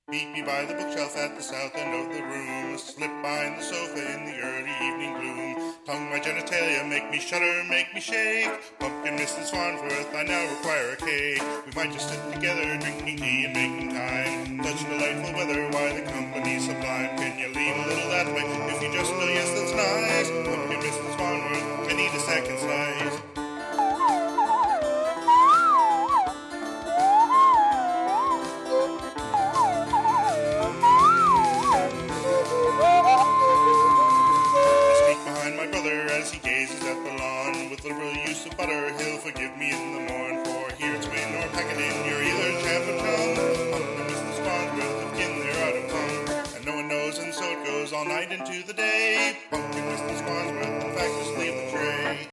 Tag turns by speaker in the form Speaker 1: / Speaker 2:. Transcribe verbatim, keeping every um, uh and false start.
Speaker 1: Meet me by the bookshelf at the south end of the room. Slip behind the sofa in the early evening gloom. Tongue my genitalia, make me shudder, make me shake. Pumpkin Missus Farnsworth, I now require a cake. We might just sit together, drinking tea and making time. Such delightful weather, why the company sublime. Can you lean a little that way, if you just know, yes, that's nice. Pumpkin Missus Farnsworth, I need a second slice. As he gazes at the lawn, with liberal use of butter, he'll forgive me in the morn. For here it's win or pack it in, you're either champ and chum. Pumpkin Missus Farnsworth, if kin they're out of plum. And no one knows, and so it goes all night into the day. Pumpkin Missus Farnsworth, in fact, just leave the tray.